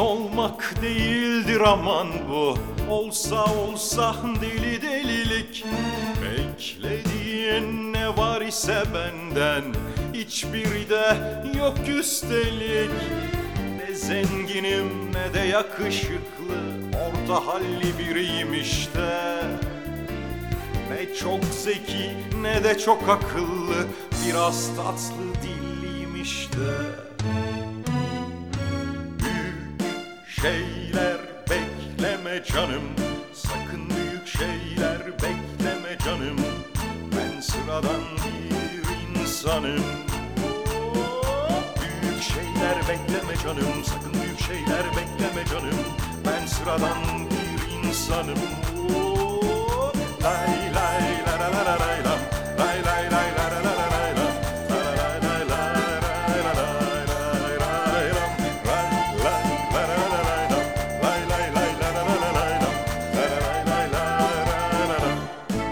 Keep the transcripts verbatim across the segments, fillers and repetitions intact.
olmak değildir aman bu. Olsa olsa deli delilik. Beklediğin ne var ise benden hiçbiri de yok üstelik. Ne zenginim ne de yakışıklı, orta halli biriyim işte. Ne çok zeki ne de çok akıllı, biraz tatlı dilliyim işte. Şeyler bekleme canım, sakın büyük şeyler bekleme canım. Ben sıradan bir insanım. Büyük şeyler bekleme canım, sakın büyük şeyler bekleme canım. Ben sıradan bir insanım. Lay lay la la la la lay lam, lay lay lay la la la la lay lam, la la lay lay lay la lay lay lay lam, lay lay la la la lay lam, lay lay lay la la la lay lam, la la lay lay lay la la.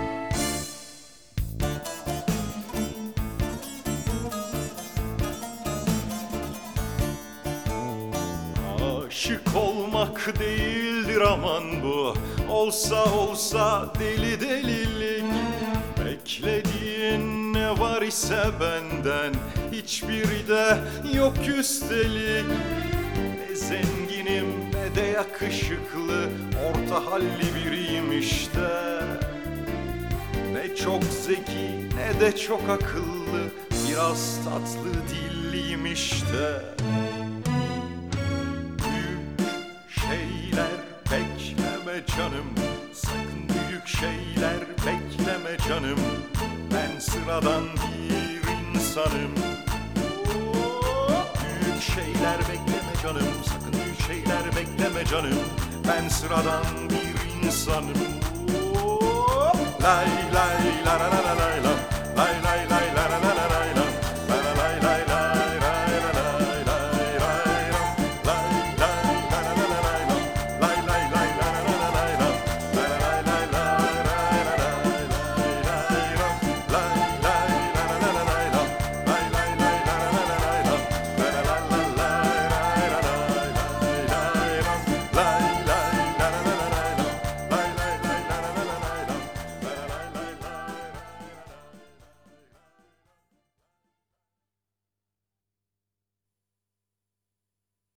Aşık olmak değildir aman bu. Olsa olsa deli delilik. Beklediğin ne var ise benden hiçbiri de yok üstelik. Ne zenginim ne de yakışıklı, orta halli biriyim işte. Ne çok zeki ne de çok akıllı, biraz tatlı dilliyim işte. Şeyler bekleme canım, sakın büyük şeyler bekleme canım. Ben sıradan bir insanım. Büyük şeyler bekleme canım, sakın büyük şeyler bekleme canım. Ben sıradan bir insanım. Lay lay la la la.